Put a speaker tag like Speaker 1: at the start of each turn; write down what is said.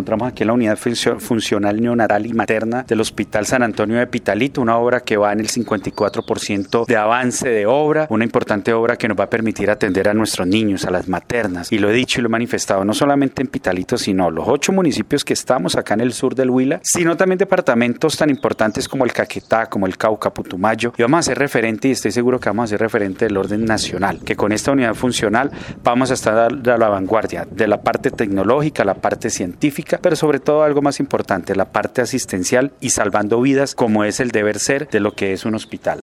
Speaker 1: encontramos aquí en la unidad funcional neonatal y materna del Hospital San Antonio de Pitalito, una obra que va en el 54% de avance de obra, una importante obra que nos va a permitir atender a nuestros niños, a las maternas, y lo he dicho y lo he manifestado, no solamente en Pitalito, sino los 8 municipios que estamos acá en el sur del Huila, sino también departamentos tan importantes como el Caquetá, como el Cauca, Putumayo, y vamos a ser referente, y estoy seguro que vamos a ser referente del orden nacional, que con esta unidad funcional vamos a estar a la vanguardia de la parte tecnológica, la parte científica, pero sobre todo algo más importante, la parte asistencial y salvando vidas, como es el deber ser de lo que es un hospital.